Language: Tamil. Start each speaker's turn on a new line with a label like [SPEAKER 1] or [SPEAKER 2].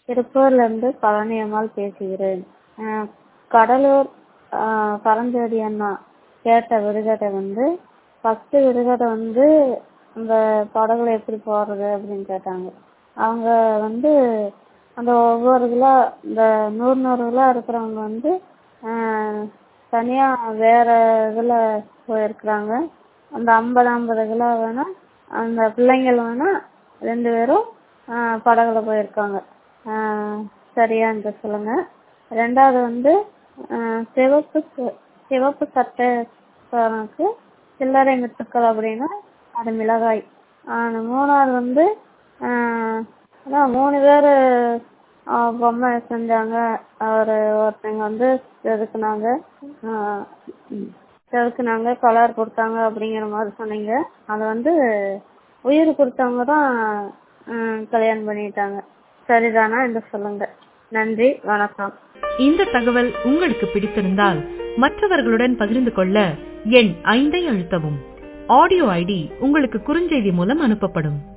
[SPEAKER 1] திருப்பூர்ல இருந்து பழனி அம்மாள் பேசுகிறேன். கடலூர் பரஞ்சோதி அண்ணா கேட்ட விடுகதை ஃபர்ஸ்ட் விடுகதை இந்த படகுல எப்படி போறது அப்படின்னு கேட்டாங்க. அவங்க அந்த ஒவ்வொரு கிலோ இந்த 100 கிலோ இருக்கிறவங்க தனியா வேற இதுல போயிருக்கிறாங்க. அந்த 50 கிலோ வேணா அந்த பிள்ளைங்கள் வேணா 2 பேரும் படகுல போயிருக்காங்க. சரியான்னு சொல்லுங்க. ரெண்டாவது சிவப்பு சட்டைக்கு சில்லறை முத்துக்கள் அப்படின்னா அது மிளகாய். மூணாவது 3 பேரு பொம்மை செஞ்சாங்க. ஒருத்தங்க செதுக்குனாங்க கலர் கொடுத்தாங்க அப்படிங்கிற மாதிரி சொன்னீங்க. அது உயிர் கொடுத்தவங்க தான் கல்யாணம் பண்ணிட்டாங்க. சரிதானா என்று சொல்லுங்க. நன்றி, வணக்கம்.
[SPEAKER 2] இந்த தகவல் உங்களுக்கு பிடித்திருந்தால் மற்றவர்களுடன் பகிர்ந்து கொள்ள எண் 5 அழுத்தவும். ஆடியோ ஐடி உங்களுக்கு குறுஞ்செய்தி மூலம் அனுப்பப்படும்.